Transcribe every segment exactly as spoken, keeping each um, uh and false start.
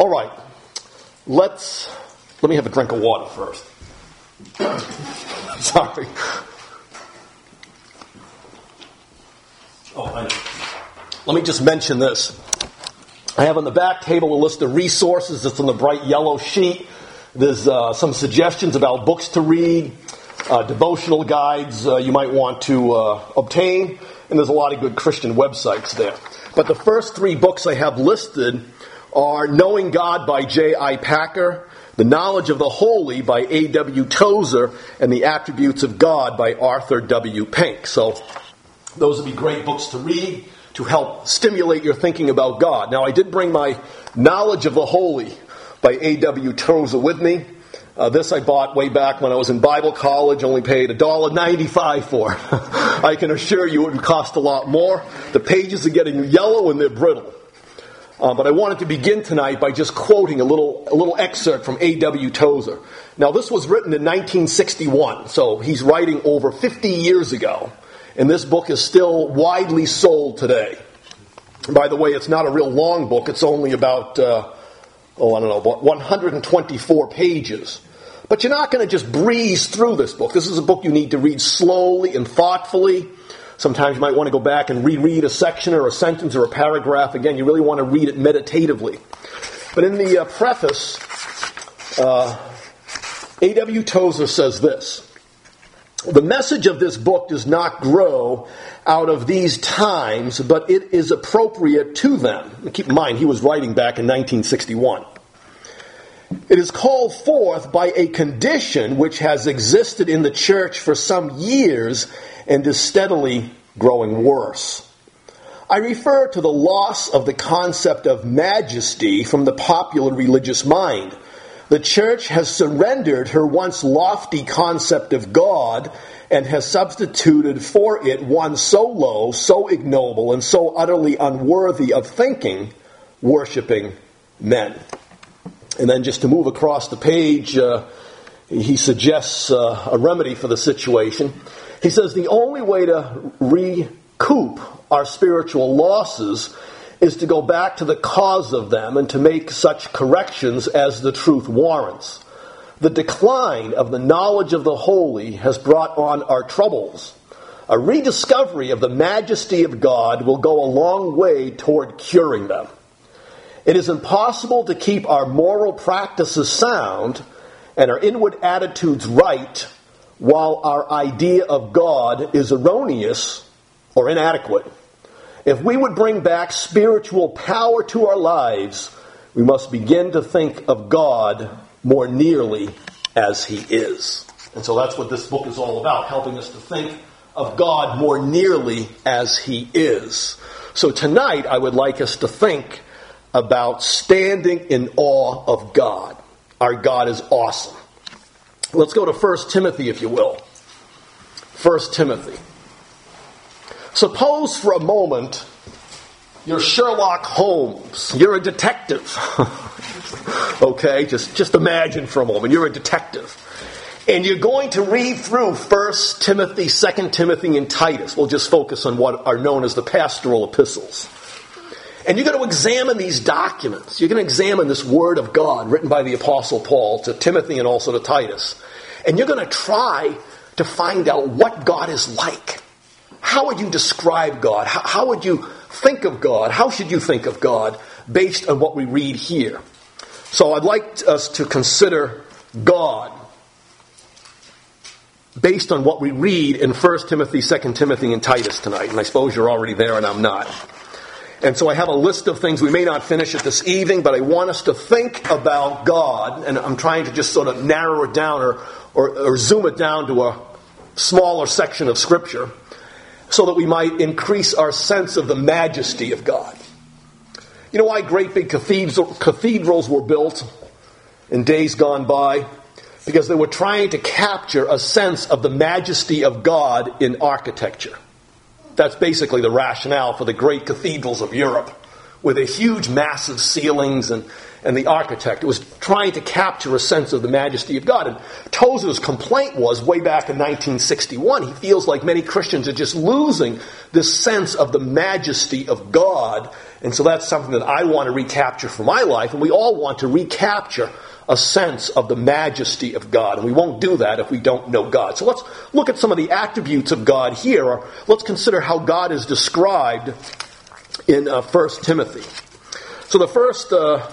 All right. Let's, let me have a drink of water first. Sorry. Oh, I know. Let me just mention this. I have on the back table a list of resources that's on the bright yellow sheet. There's uh, some suggestions about books to read, uh, devotional guides uh, you might want to uh, obtain, and there's a lot of good Christian websites there. But the first three books I have listed are Knowing God by J I Packer, The Knowledge of the Holy by A W Tozer, and The Attributes of God by Arthur W. Pink. So those would be great books to read to help stimulate your thinking about God. Now, I did bring my Knowledge of the Holy by A W Tozer with me. Uh, this I bought way back when I was in Bible college, only paid one dollar ninety-five for. I can assure you it would cost a lot more. The pages are getting yellow and they're brittle. Uh, but I wanted to begin tonight by just quoting a little a little excerpt from A W Tozer. Now, this was written in nineteen sixty-one, so he's writing over fifty years ago. And this book is still widely sold today. By the way, it's not a real long book. It's only about, uh, oh, I don't know, about one hundred twenty-four pages. But you're not going to just breeze through this book. This is a book you need to read slowly and thoughtfully. Sometimes you might want to go back and reread a section or a sentence or a paragraph. Again, you really want to read it meditatively. But in the uh, preface, uh, A W Tozer says this: the message of this book does not grow out of these times, but it is appropriate to them. And keep in mind, he was writing back in nineteen sixty-one. It is called forth by a condition which has existed in the church for some years and is steadily growing worse. I refer to the loss of the concept of majesty from the popular religious mind. The church has surrendered her once lofty concept of God and has substituted for it one so low, so ignoble, and so utterly unworthy of thinking, worshiping men. And then just to move across the page, uh, he suggests uh, a remedy for the situation. He says the only way to recoup our spiritual losses is to go back to the cause of them and to make such corrections as the truth warrants. The decline of the knowledge of the holy has brought on our troubles. A rediscovery of the majesty of God will go a long way toward curing them. It is impossible to keep our moral practices sound and our inward attitudes right while our idea of God is erroneous or inadequate. If we would bring back spiritual power to our lives, we must begin to think of God more nearly as He is. And so that's what this book is all about, helping us to think of God more nearly as He is. So tonight I would like us to think about standing in awe of God. Our God is awesome. Let's go to First Timothy, if you will. First Timothy. Suppose for a moment you're Sherlock Holmes. You're a detective. Okay, just, just imagine for a moment. You're a detective. And you're going to read through First Timothy, Second Timothy, and Titus. We'll just focus on what are known as the pastoral epistles. And you're going to examine these documents. You're going to examine this Word of God written by the Apostle Paul to Timothy and also to Titus. And you're going to try to find out what God is like. How would you describe God? How, how would you think of God? How should you think of God based on what we read here? So I'd like us to consider God based on what we read in First Timothy, Second Timothy, and Titus tonight. And I suppose you're already there and I'm not. And so I have a list of things. We may not finish it this evening, but I want us to think about God. And I'm trying to just sort of narrow it down or, or, or zoom it down to a smaller section of Scripture so that we might increase our sense of the majesty of God. You know why great big cathedrals were built in days gone by? Because they were trying to capture a sense of the majesty of God in architecture. That's basically the rationale for the great cathedrals of Europe, with a huge, massive ceilings and, and the architect. It was trying to capture a sense of the majesty of God. And Tozer's complaint was, way back in nineteen sixty-one, he feels like many Christians are just losing this sense of the majesty of God. And so that's something that I want to recapture for my life, and we all want to recapture a sense of the majesty of God. And we won't do that if we don't know God. So let's look at some of the attributes of God here, or let's consider how God is described in uh, First Timothy. So the first uh,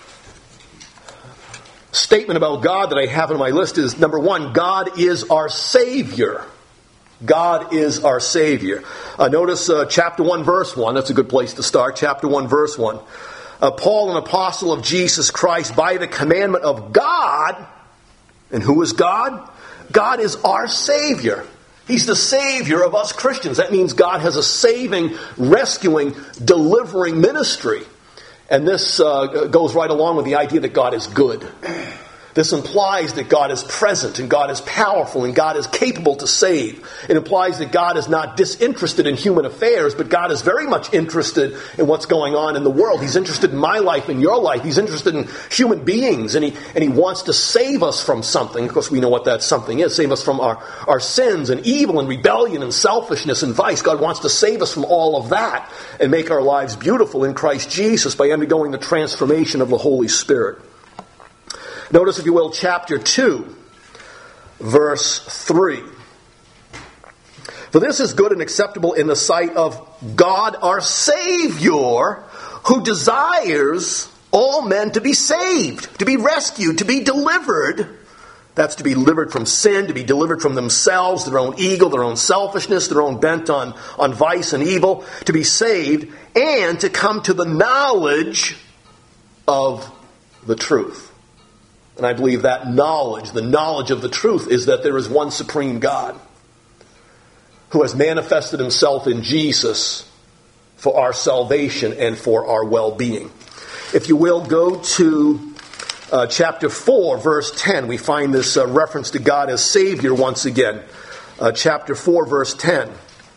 statement about God that I have on my list is, number one, God is our Savior. God is our Savior. Uh, notice uh, chapter one, verse one. That's a good place to start. Chapter one, verse one. Uh, Paul, an apostle of Jesus Christ, by the commandment of God. And who is God? God is our Savior. He's the Savior of us Christians. That means God has a saving, rescuing, delivering ministry. And this uh, goes right along with the idea that God is good. This implies that God is present and God is powerful and God is capable to save. It implies that God is not disinterested in human affairs, but God is very much interested in what's going on in the world. He's interested in my life and your life. He's interested in human beings, and he and he wants to save us from something. Of course, we know what that something is. Save us from our, our sins and evil and rebellion and selfishness and vice. God wants to save us from all of that and make our lives beautiful in Christ Jesus by undergoing the transformation of the Holy Spirit. Notice, if you will, chapter two, verse three. For this is good and acceptable in the sight of God our Savior, who desires all men to be saved, to be rescued, to be delivered. That's to be delivered from sin, to be delivered from themselves, their own ego, their own selfishness, their own bent on, on vice and evil, to be saved, and to come to the knowledge of the truth. And I believe that knowledge, the knowledge of the truth, is that there is one supreme God who has manifested himself in Jesus for our salvation and for our well-being. If you will, go to uh, chapter four, verse ten. We find this uh, reference to God as Savior once again. Uh, chapter four, verse ten.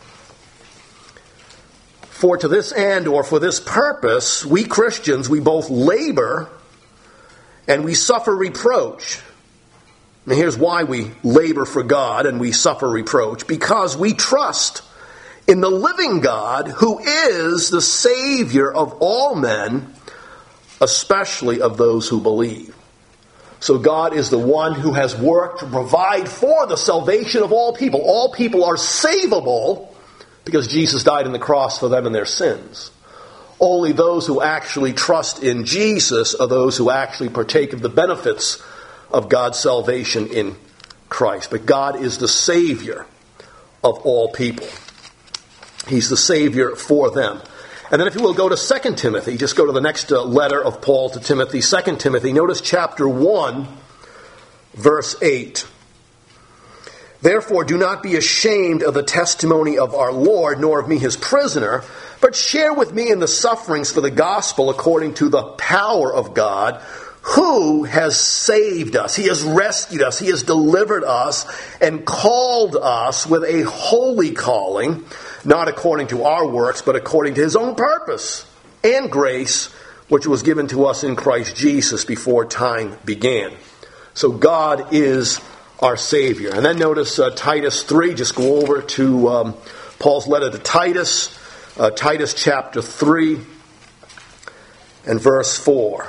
For to this end, or for this purpose, we Christians, we both labor and we suffer reproach. And here's why we labor for God and we suffer reproach. Because we trust in the living God, who is the Savior of all men, especially of those who believe. So God is the one who has worked to provide for the salvation of all people. All people are savable because Jesus died on the cross for them and their sins. Only those who actually trust in Jesus are those who actually partake of the benefits of God's salvation in Christ. But God is the Savior of all people. He's the Savior for them. And then if you will, go to Second Timothy. Just go to the next uh, letter of Paul to Timothy. Second Timothy. Notice chapter one, verse eight. Therefore, do not be ashamed of the testimony of our Lord, nor of me his prisoner, but share with me in the sufferings for the gospel according to the power of God, who has saved us. He has rescued us. He has delivered us and called us with a holy calling, not according to our works, but according to his own purpose and grace, which was given to us in Christ Jesus before time began. So God is our Savior. And then notice uh, Titus three. Just go over to um, Paul's letter to Titus. Uh, Titus chapter three and verse four.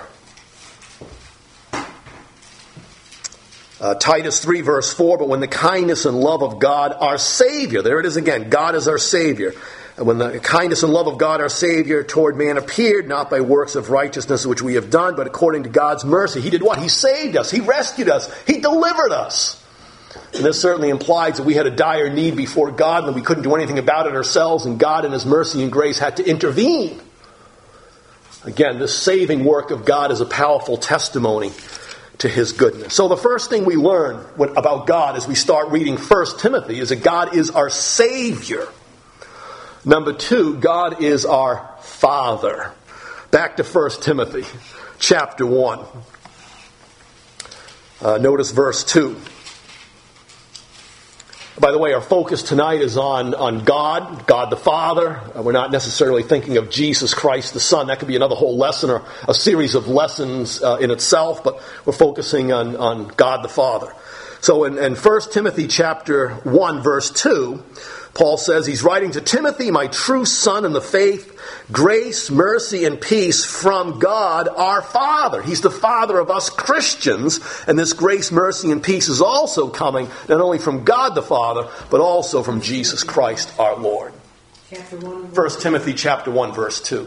Uh, Titus three verse four, but when the kindness and love of God our Savior, there it is again, God is our Savior. And when the kindness and love of God our Savior toward man appeared, not by works of righteousness which we have done, but according to God's mercy. He did what? He saved us. He rescued us. He delivered us. And this certainly implies that we had a dire need before God and that we couldn't do anything about it ourselves, and God in his mercy and grace had to intervene. Again, this saving work of God is a powerful testimony to his goodness. So the first thing we learn about God as we start reading First Timothy is that God is our Savior. Number two, God is our Father. Back to First Timothy chapter one. Uh, notice verse two. By the way, our focus tonight is on, on God, God the Father. Uh, we're not necessarily thinking of Jesus Christ the Son. That could be another whole lesson or a series of lessons uh, in itself, but we're focusing on, on God the Father. So in, in First Timothy chapter one, verse two, Paul says he's writing to Timothy, my true son in the faith, grace, mercy, and peace from God our Father. He's the Father of us Christians, and this grace, mercy, and peace is also coming not only from God the Father, but also from Jesus Christ our Lord. First Timothy chapter one, verse two.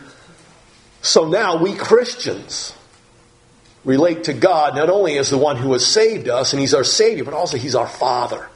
So now we Christians relate to God not only as the one who has saved us, and He's our Savior, but also He's our Father.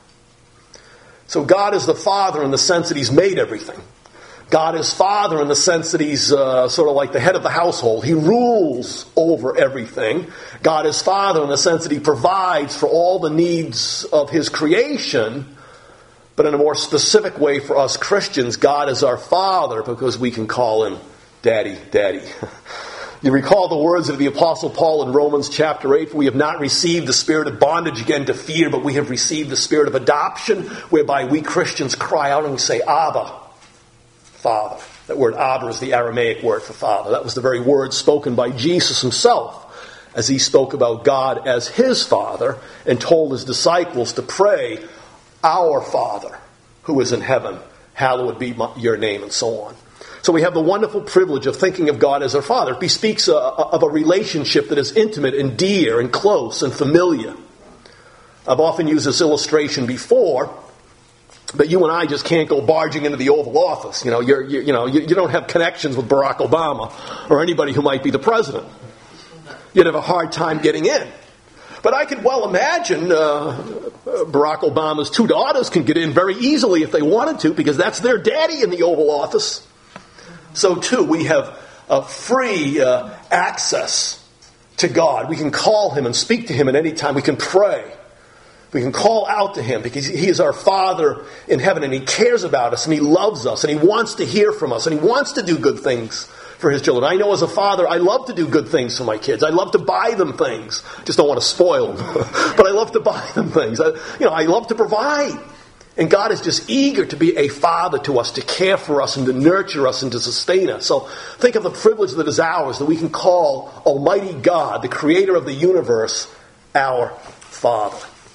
So God is the Father in the sense that He's made everything. God is Father in the sense that He's uh, sort of like the head of the household. He rules over everything. God is Father in the sense that He provides for all the needs of His creation. But in a more specific way for us Christians, God is our Father because we can call Him Daddy, Daddy. You recall the words of the Apostle Paul in Romans chapter eight, for we have not received the spirit of bondage again to fear, but we have received the spirit of adoption, whereby we Christians cry out and we say, Abba, Father. That word Abba is the Aramaic word for Father. That was the very word spoken by Jesus Himself as He spoke about God as His Father and told His disciples to pray, Our Father, who is in heaven, hallowed be your name, and so on. So we have the wonderful privilege of thinking of God as our Father. He speaks uh, of a relationship that is intimate and dear and close and familiar. I've often used this illustration before, but you and I just can't go barging into the Oval Office. You know, you're, you, you know, you, you don't have connections with Barack Obama or anybody who might be the president. You'd have a hard time getting in. But I could well imagine uh, Barack Obama's two daughters can get in very easily if they wanted to, because that's their daddy in the Oval Office. So too, we have a free uh, access to God. We can call Him and speak to Him at any time. We can pray. We can call out to Him because He is our Father in heaven, and He cares about us, and He loves us, and He wants to hear from us, and He wants to do good things for His children. I know as a father, I love to do good things for my kids. I love to buy them things. Just don't want to spoil them. But I love to buy them things. I, you know, I love to provide. And God is just eager to be a father to us, to care for us and to nurture us and to sustain us. So think of the privilege that is ours, that we can call Almighty God, the creator of the universe, our Father.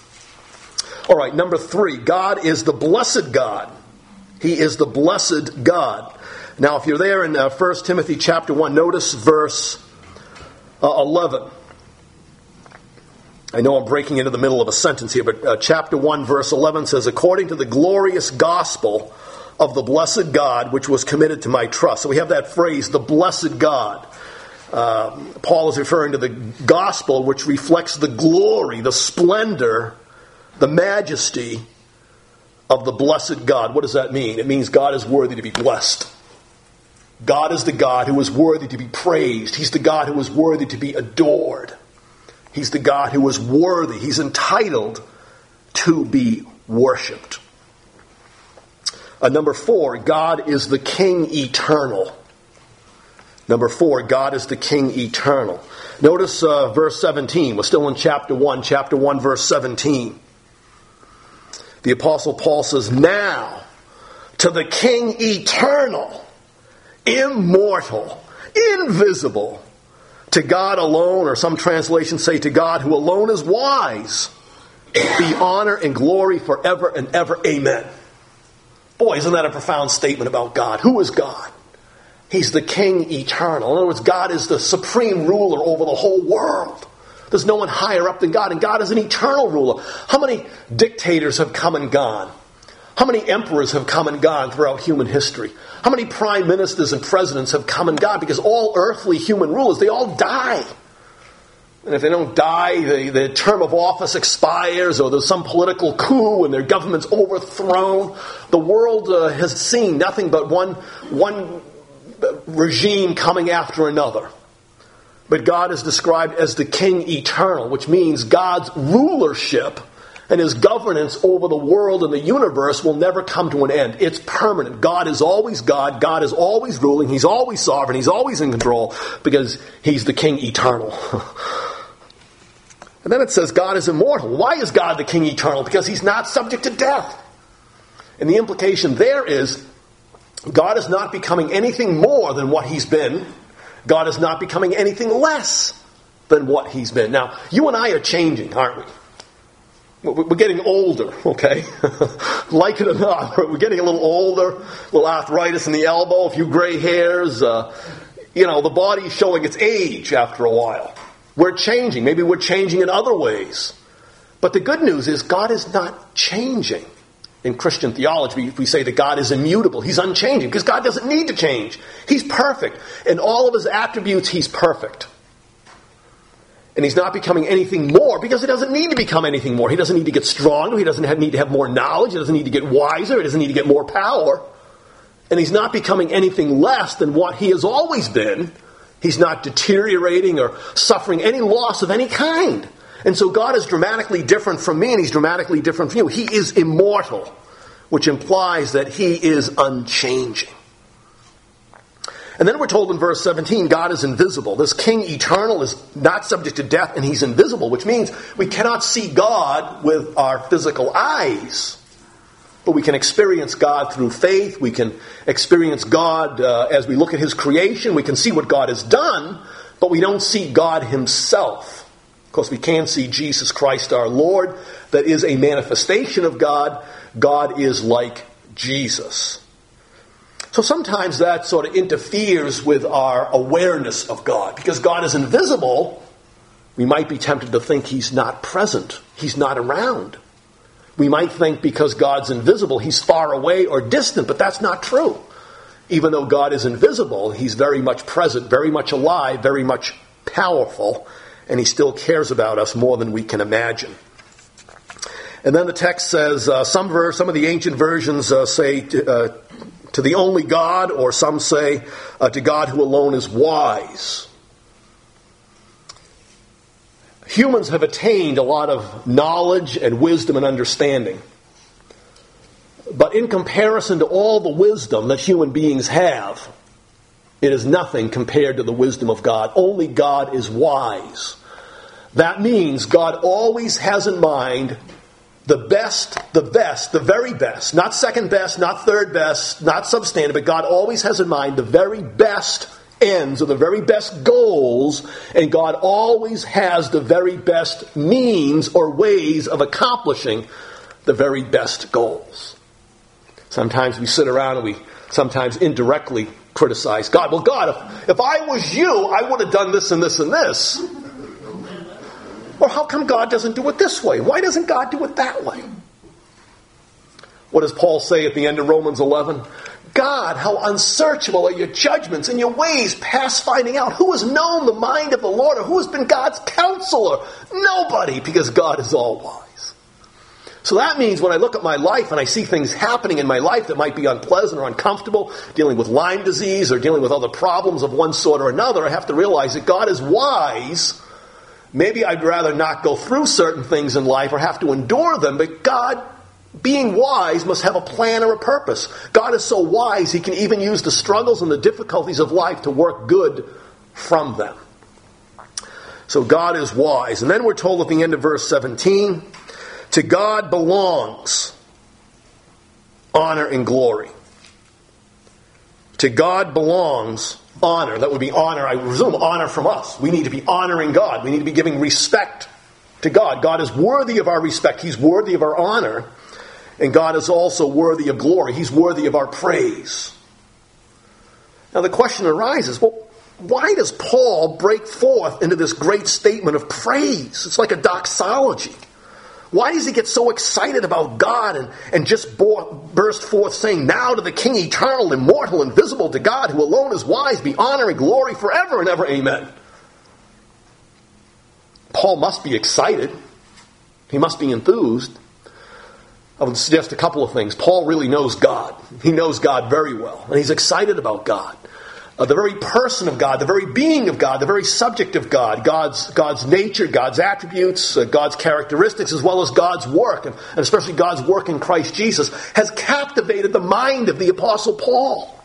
All right, number three, God is the blessed God. He is the blessed God. Now, if you're there in uh, First Timothy chapter one, notice verse uh, eleven. I know I'm breaking into the middle of a sentence here, but uh, chapter one, verse eleven says, according to the glorious gospel of the blessed God, which was committed to my trust. So we have that phrase, the blessed God. Uh, Paul is referring to the gospel, which reflects the glory, the splendor, the majesty of the blessed God. What does that mean? It means God is worthy to be blessed. God is the God who is worthy to be praised. He's the God who is worthy to be adored. He's the God who is worthy. He's entitled to be worshipped. Uh, number four, God is the King eternal. Number four, God is the King eternal. Notice uh, verse seventeen. We're still in chapter one. Chapter one, verse seventeen. The Apostle Paul says, now to the King eternal, immortal, invisible, to God alone, or some translations say to God who alone is wise, be honor and glory forever and ever. Amen. Boy, isn't that a profound statement about God? Who is God? He's the King eternal. In other words, God is the supreme ruler over the whole world. There's no one higher up than God, and God is an eternal ruler. How many dictators have come and gone? How many emperors have come and gone throughout human history? How many prime ministers and presidents have come and gone? Because all earthly human rulers, they all die. And if they don't die, the, the term of office expires, or there's some political coup and their government's overthrown. The world uh, has seen nothing but one, one regime coming after another. But God is described as the King eternal, which means God's rulership and His governance over the world and the universe will never come to an end. It's permanent. God is always God. God is always ruling. He's always sovereign. He's always in control because He's the King eternal. And then it says God is immortal. Why is God the King eternal? Because he's not subject to death. And the implication there is God is not becoming anything more than what he's been. God is not becoming anything less than what he's been. Now, you and I are changing, aren't we? We're getting older, okay? Like it or not, we're getting a little older, a little arthritis in the elbow, a few gray hairs. Uh, you know, the body's showing its age after a while. We're changing. Maybe we're changing in other ways. But the good news is God is not changing. In Christian theology, we say that God is immutable. He's unchanging because God doesn't need to change. He's perfect. In all of his attributes, he's perfect. And he's not becoming anything more because he doesn't need to become anything more. He doesn't need to get stronger. He doesn't have, need to have more knowledge. He doesn't need to get wiser. He doesn't need to get more power. And he's not becoming anything less than what he has always been. He's not deteriorating or suffering any loss of any kind. And so God is dramatically different from me, and he's dramatically different from you. He is immortal, which implies that he is unchanging. And then we're told in verse seventeen, God is invisible. This King eternal is not subject to death, and he's invisible, which means we cannot see God with our physical eyes. But we can experience God through faith. We can experience God uh, as we look at his creation. We can see what God has done, but we don't see God himself. Of course, we can see Jesus Christ our Lord. That is a manifestation of God. God is like Jesus. So sometimes that sort of interferes with our awareness of God. Because God is invisible, we might be tempted to think he's not present. He's not around. We might think because God's invisible, he's far away or distant, but that's not true. Even though God is invisible, he's very much present, very much alive, very much powerful, and he still cares about us more than we can imagine. And then the text says, uh, some verse, some of the ancient versions uh, say to, uh, to the only God, or some say uh, to God who alone is wise. Humans have attained a lot of knowledge and wisdom and understanding. But in comparison to all the wisdom that human beings have, it is nothing compared to the wisdom of God. Only God is wise. That means God always has in mind the best, the best, the very best. Not second best, not third best, not substandard, but God always has in mind the very best ends or the very best goals, and God always has the very best means or ways of accomplishing the very best goals. Sometimes we sit around and we sometimes indirectly criticize God. Well, God, if, if I was you, I would have done this and this and this. Or how come God doesn't do it this way? Why doesn't God do it that way? What does Paul say at the end of Romans eleven? God, how unsearchable are your judgments and your ways past finding out. Who has known the mind of the Lord, or who has been God's counselor? Nobody, because God is all wise. So that means when I look at my life and I see things happening in my life that might be unpleasant or uncomfortable, dealing with Lyme disease or dealing with other problems of one sort or another, I have to realize that God is wise. Maybe I'd rather not go through certain things in life or have to endure them, but God, being wise, must have a plan or a purpose. God is so wise, he can even use the struggles and the difficulties of life to work good from them. So God is wise. And then we're told at the end of verse seventeen, to God belongs honor and glory. To God belongs honor. That would be honor, I presume, honor from us. We need to be honoring God. We need to be giving respect to God. God is worthy of our respect. He's worthy of our honor. And God is also worthy of glory. He's worthy of our praise. Now the question arises, well, why does Paul break forth into this great statement of praise? It's like a doxology. Why does he get so excited about God and, and just burst forth saying, now to the King eternal, immortal, invisible, to God who alone is wise, be honor and glory forever and ever, amen. Paul must be excited. He must be enthused. I would suggest a couple of things. Paul really knows God. He knows God very well. And he's excited about God. Uh, the very person of God, the very being of God, the very subject of God, God's God's nature, God's attributes, uh, God's characteristics, as well as God's work, and, and especially God's work in Christ Jesus, has captivated the mind of the Apostle Paul.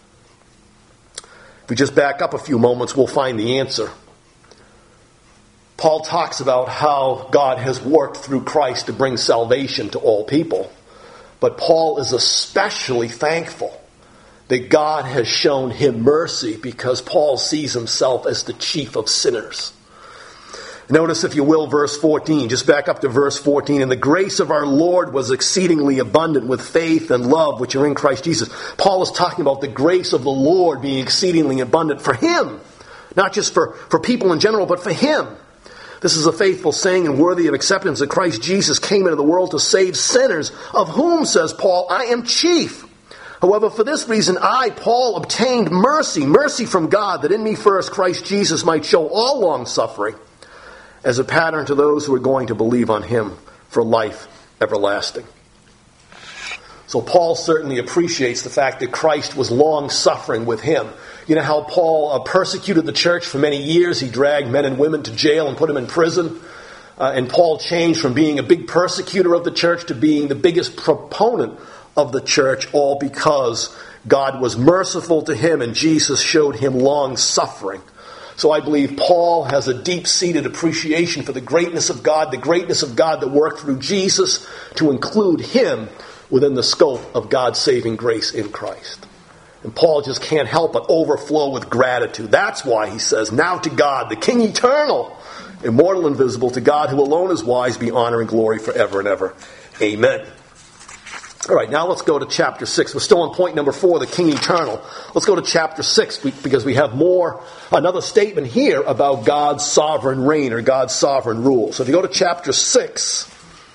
If we just back up a few moments, we'll find the answer. Paul talks about how God has worked through Christ to bring salvation to all people. But Paul is especially thankful that God has shown him mercy because Paul sees himself as the chief of sinners. Notice, if you will, verse fourteen. Just back up to verse fourteen. And the grace of our Lord was exceedingly abundant with faith and love which are in Christ Jesus. Paul is talking about the grace of the Lord being exceedingly abundant for him. Not just for, for people in general, but for him. This is a faithful saying and worthy of acceptance that Christ Jesus came into the world to save sinners, of whom, says Paul, I am chief. However, for this reason, I, Paul, obtained mercy, mercy from God, that in me first Christ Jesus might show all long suffering as a pattern to those who are going to believe on him for life everlasting. So Paul certainly appreciates the fact that Christ was long suffering with him. You know how Paul uh, persecuted the church for many years. He dragged men and women to jail and put them in prison. Uh, and Paul changed from being a big persecutor of the church to being the biggest proponent of the church, all because God was merciful to him and Jesus showed him long suffering. So I believe Paul has a deep-seated appreciation for the greatness of God, the greatness of God that worked through Jesus to include him within the scope of God's saving grace in Christ. And Paul just can't help but overflow with gratitude. That's why he says, now to God, the King eternal, immortal and visible, to God who alone is wise, be honor and glory forever and ever. Amen. All right, now let's go to chapter six. We're still on point number four, the King eternal. Let's go to chapter six because we have more, another statement here about God's sovereign reign or God's sovereign rule. So if you go to chapter six,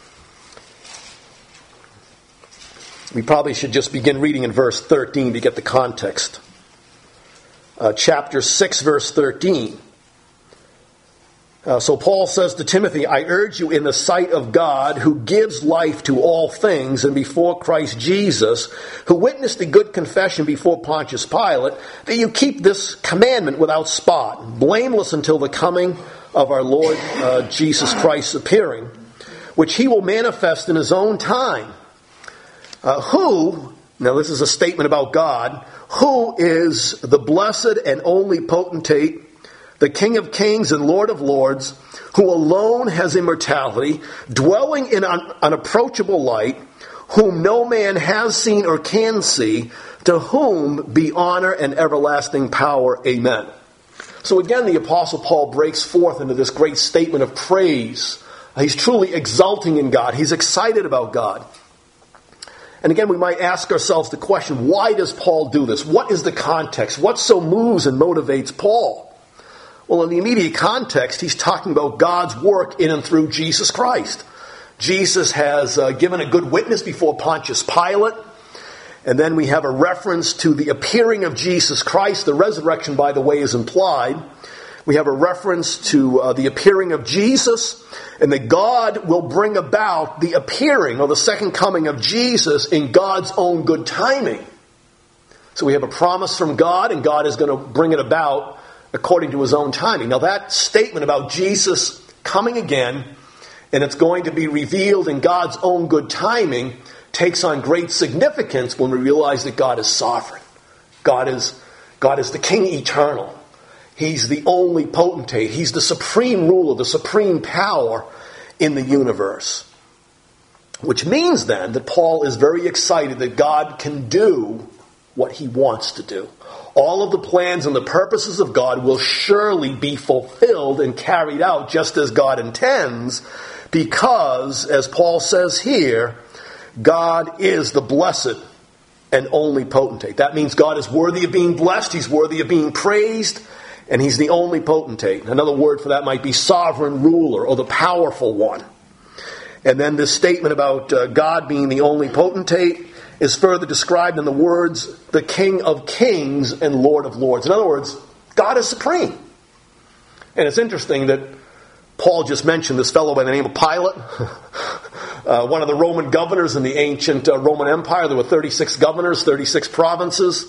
we probably should just begin reading in verse thirteen to get the context. Uh, chapter six, verse thirteen. Uh, so Paul says to Timothy, I urge you in the sight of God, who gives life to all things, and before Christ Jesus, who witnessed a good confession before Pontius Pilate, that you keep this commandment without spot, blameless until the coming of our Lord uh, Jesus Christ's appearing, which he will manifest in his own time. Uh, who, now this is a statement about God, who is the blessed and only potentate, the King of kings and Lord of lords, who alone has immortality, dwelling in an unapproachable light, whom no man has seen or can see, to whom be honor and everlasting power. Amen. So again, the Apostle Paul breaks forth into this great statement of praise. He's truly exulting in God. He's excited about God. And again, we might ask ourselves the question, why does Paul do this? What is the context? What so moves and motivates Paul? Well, in the immediate context, he's talking about God's work in and through Jesus Christ. Jesus has uh, given a good witness before Pontius Pilate. And then we have a reference to the appearing of Jesus Christ. The resurrection, by the way, is implied. We have a reference to uh, the appearing of Jesus, and that God will bring about the appearing or the second coming of Jesus in God's own good timing. So we have a promise from God, and God is going to bring it about according to his own timing. Now that statement about Jesus coming again, and it's going to be revealed in God's own good timing, takes on great significance when we realize that God is sovereign. God is, God is the King eternal. He's the only potentate. He's the supreme ruler, the supreme power in the universe. Which means then that Paul is very excited that God can do what he wants to do. All of the plans and the purposes of God will surely be fulfilled and carried out just as God intends, because, as Paul says here, God is the blessed and only potentate. That means God is worthy of being blessed, he's worthy of being praised, and he's the only potentate. Another word for that might be sovereign ruler or the powerful one. And then this statement about uh, God being the only potentate is further described in the words, the King of kings and Lord of lords. In other words, God is supreme. And it's interesting that Paul just mentioned this fellow by the name of Pilate, uh, one of the Roman governors in the ancient uh, Roman Empire. There were thirty-six governors, thirty-six provinces.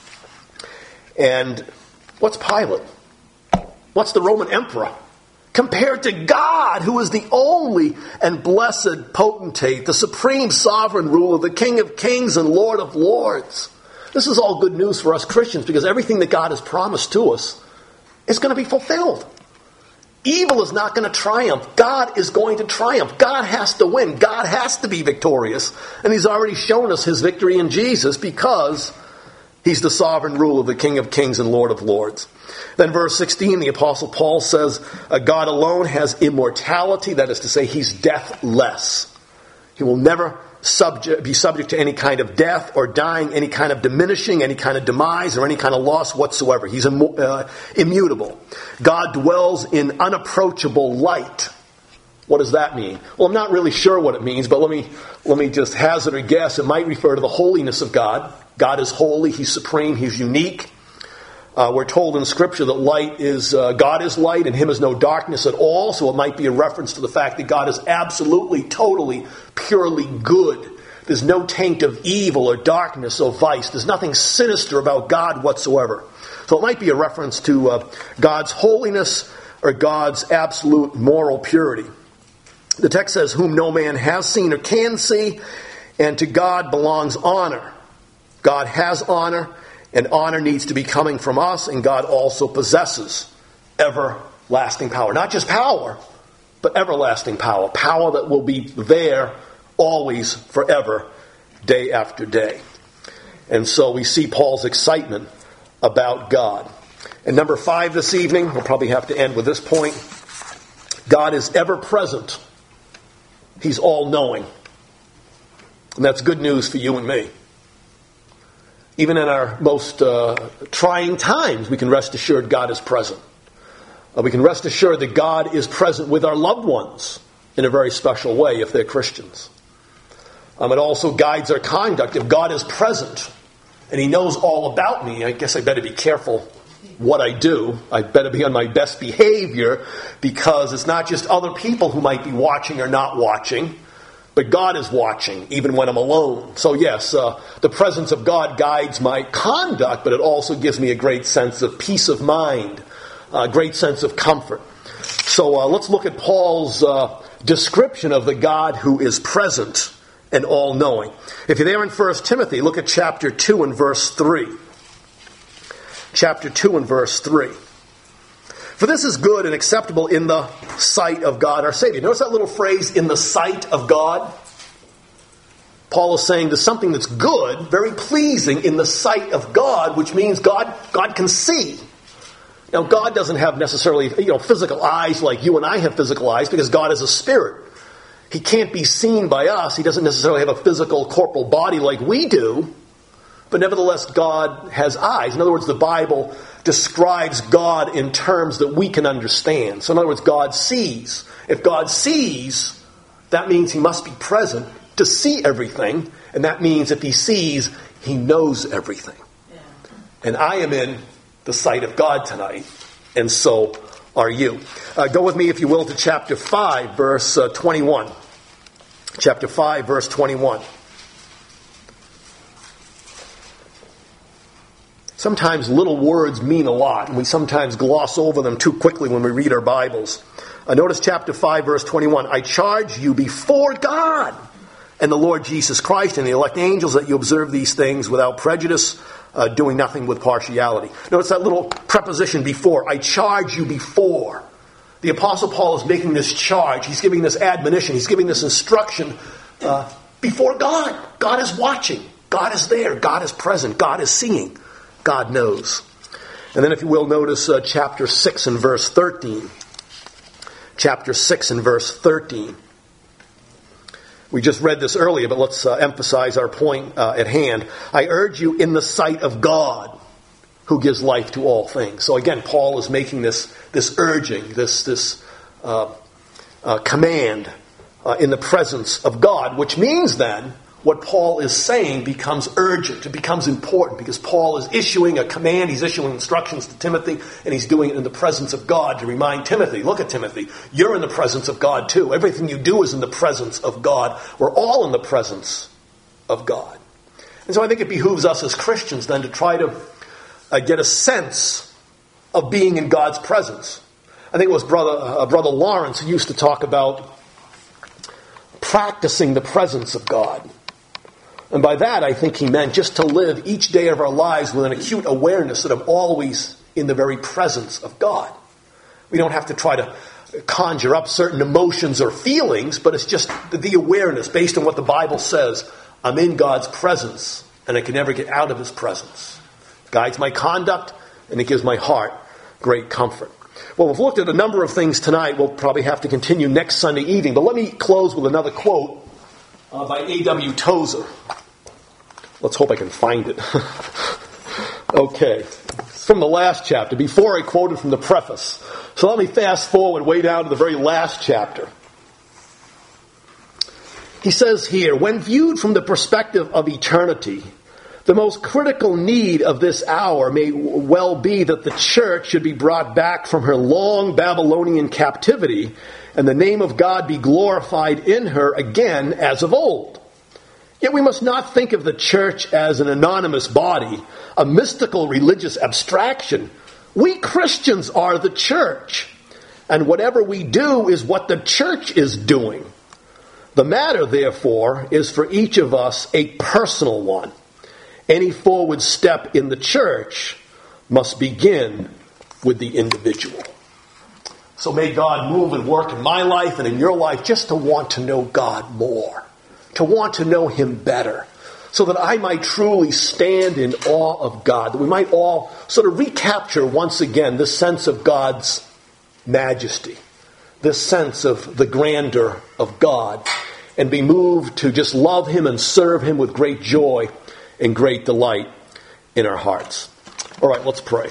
And what's Pilate? What's the Roman emperor? Compared to God, who is the only and blessed potentate, the supreme sovereign ruler, the King of kings and Lord of lords. This is all good news for us Christians, because everything that God has promised to us is going to be fulfilled. Evil is not going to triumph. God is going to triumph. God has to win. God has to be victorious. And he's already shown us his victory in Jesus because he's the sovereign ruler, the King of kings and Lord of lords. Then verse sixteen, the Apostle Paul says, God alone has immortality. That is to say, he's deathless. He will never subject, be subject to any kind of death or dying, any kind of diminishing, any kind of demise, or any kind of loss whatsoever. He's immu- uh, immutable. God dwells in unapproachable light. What does that mean? Well, I'm not really sure what it means, but let me let me just hazard a guess. It might refer to the holiness of God. God is holy. He's supreme. He's unique. Uh, we're told in Scripture that light is, uh, God is light, and him is no darkness at all, so it might be a reference to the fact that God is absolutely, totally, purely good. There's no taint of evil or darkness or vice. There's nothing sinister about God whatsoever. So it might be a reference to uh, God's holiness or God's absolute moral purity. The text says, whom no man has seen or can see, and to God belongs honor. God has honor. And honor needs to be coming from us, and God also possesses everlasting power. Not just power, but everlasting power. Power that will be there always, forever, day after day. And so we see Paul's excitement about God. And number five this evening, we'll probably have to end with this point. God is ever present. He's all-knowing. And that's good news for you and me. Even in our most uh, trying times, we can rest assured God is present. Uh, we can rest assured that God is present with our loved ones in a very special way if they're Christians. Um, it also guides our conduct. If God is present and he knows all about me, I guess I better be careful what I do. I better be on my best behavior, because it's not just other people who might be watching or not watching, but God is watching, even when I'm alone. So yes, uh, the presence of God guides my conduct, but it also gives me a great sense of peace of mind, a great sense of comfort. So uh, let's look at Paul's uh, description of the God who is present and all-knowing. If you're there in First Timothy, look at chapter two and verse three. Chapter two and verse three. For this is good and acceptable in the sight of God our Savior. Notice that little phrase, in the sight of God? Paul is saying there's something that's good, very pleasing in the sight of God, which means God, God can see. Now, God doesn't have necessarily, you know, physical eyes like you and I have physical eyes, because God is a spirit. He can't be seen by us. He doesn't necessarily have a physical, corporal body like we do. But nevertheless, God has eyes. In other words, the Bible describes God in terms that we can understand. So in other words, God sees. If God sees, that means he must be present to see everything. And that means if he sees, he knows everything. Yeah. And I am in the sight of God tonight. And so are you. Uh, go with me, if you will, to chapter five, verse uh, twenty-one. Chapter five, verse twenty-one. Sometimes little words mean a lot, and we sometimes gloss over them too quickly when we read our Bibles. Uh, notice chapter five, verse twenty-one. I charge you before God and the Lord Jesus Christ and the elect angels that you observe these things without prejudice, uh, doing nothing with partiality. Notice that little preposition before. I charge you before. The Apostle Paul is making this charge. He's giving this admonition. He's giving this instruction uh, before God. God is watching. God is there. God is present. God is seeing. God knows. And then if you will, notice uh, chapter six and verse thirteen. Chapter six and verse thirteen. We just read this earlier, but let's uh, emphasize our point uh, at hand. I urge you in the sight of God, who gives life to all things. So again, Paul is making this, this urging, this, this uh, uh, command uh, in the presence of God, which means then, what Paul is saying becomes urgent. It becomes important because Paul is issuing a command. He's issuing instructions to Timothy, and he's doing it in the presence of God to remind Timothy, look at Timothy, you're in the presence of God too. Everything you do is in the presence of God. We're all in the presence of God. And so I think it behooves us as Christians then to try to uh, get a sense of being in God's presence. I think it was brother, uh, brother Lawrence who used to talk about practicing the presence of God. And by that, I think he meant just to live each day of our lives with an acute awareness that I'm always in the very presence of God. We don't have to try to conjure up certain emotions or feelings, but it's just the awareness based on what the Bible says. I'm in God's presence, and I can never get out of his presence. It guides my conduct, and it gives my heart great comfort. Well, we've looked at a number of things tonight. We'll probably have to continue next Sunday evening, but let me close with another quote uh, by A W Tozer. Let's hope I can find it. Okay. It's from the last chapter, before I quoted from the preface. So let me fast forward way down to the very last chapter. He says here, when viewed from the perspective of eternity, the most critical need of this hour may well be that the church should be brought back from her long Babylonian captivity, and the name of God be glorified in her again as of old. Yet we must not think of the church as an anonymous body, a mystical religious abstraction. We Christians are the church, and whatever we do is what the church is doing. The matter, therefore, is for each of us a personal one. Any forward step in the church must begin with the individual. So may God move and work in my life and in your life just to want to know God more, to want to know him better, so that I might truly stand in awe of God, that we might all sort of recapture once again this sense of God's majesty, this sense of the grandeur of God, and be moved to just love him and serve him with great joy and great delight in our hearts. All right, let's pray.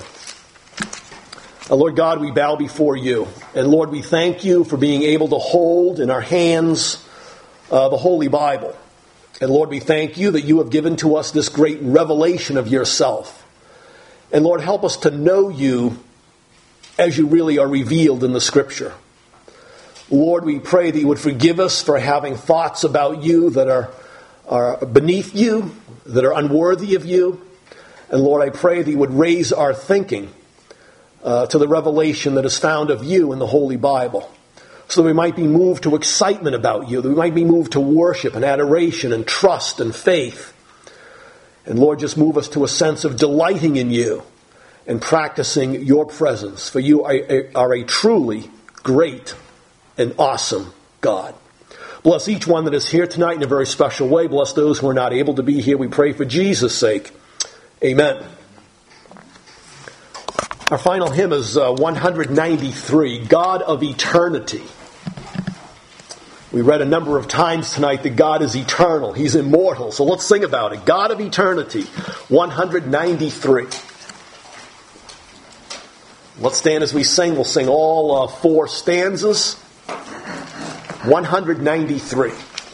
Uh, Lord God, we bow before you. And Lord, we thank you for being able to hold in our hands uh, the Holy Bible. And Lord, we thank you that you have given to us this great revelation of yourself. And Lord, help us to know you as you really are revealed in the Scripture. Lord, we pray that you would forgive us for having thoughts about you that are, are beneath you, that are unworthy of you. And Lord, I pray that you would raise our thinking uh, to the revelation that is found of you in the Holy Bible, so that we might be moved to excitement about you, that we might be moved to worship and adoration and trust and faith. And Lord, just move us to a sense of delighting in you and practicing your presence, for you are, are a truly great and awesome God. Bless each one that is here tonight in a very special way. Bless those who are not able to be here. We pray for Jesus' sake. Amen. Our final hymn is uh, one ninety-three, God of Eternity. We read a number of times tonight that God is eternal. He's immortal. So let's sing about it. God of Eternity, one ninety-three. Let's stand as we sing. We'll sing all uh, four stanzas. one ninety-three.